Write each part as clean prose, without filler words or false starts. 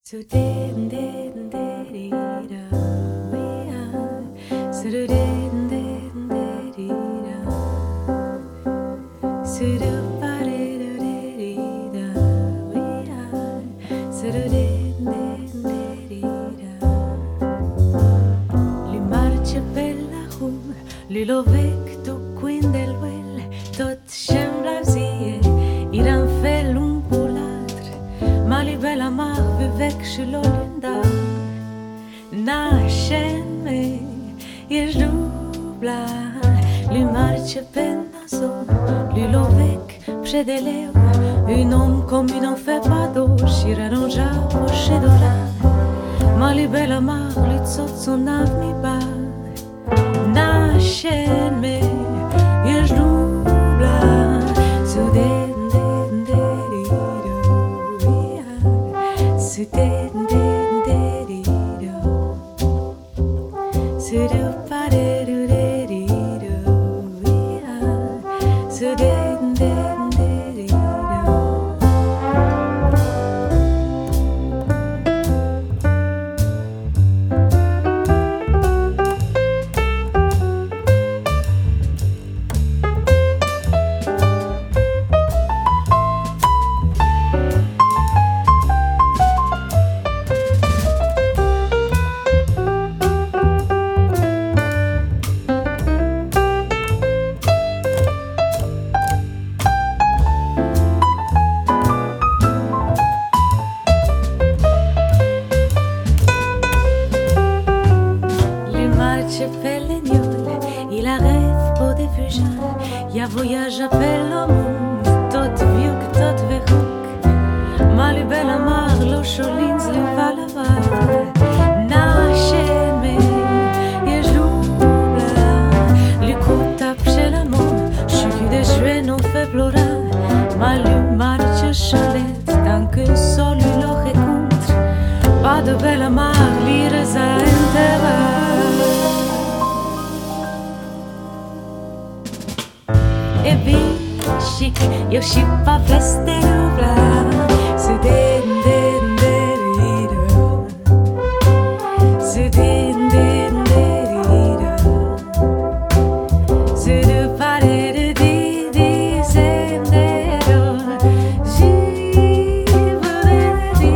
So did did did we are. So did did so do ba did we are. So did li marce per la rum, li lovec tu quindel well, tot sembra zie, iran fel un ma li bella mar vivec și l'olunda nasceme ești dubla li marce pennaso li lovec předeleu un homme comme il n'en fait pas d'autre și ranonja poche d'ora ma li bella mar li tot son avni ba nasceme ești dubla so de il a rêve pour des fugiens, il y a voyage appelle le monde, tot vieux que tot verroc. Ma li bella mar, lo cholins li va la var, nasceme, e jubla, li cuta chez la mort, și de jouer non fait plorar, ma li marce chalet, tant que sol lo rencontre, pas de bella mar, li reza enterrar. E chic, eu și pa veste dubla, se den se den se de pare de di sendero, ji vole di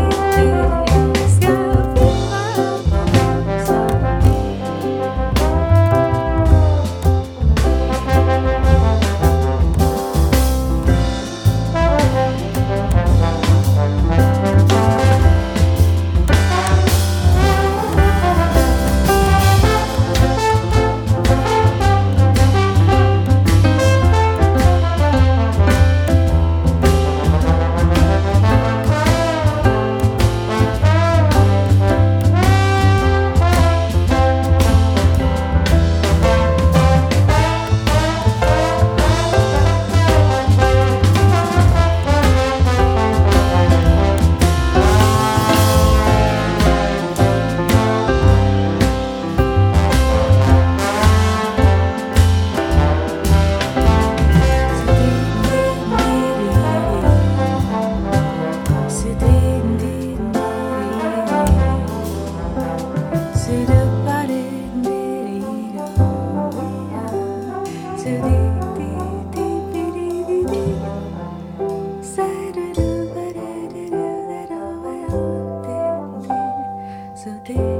so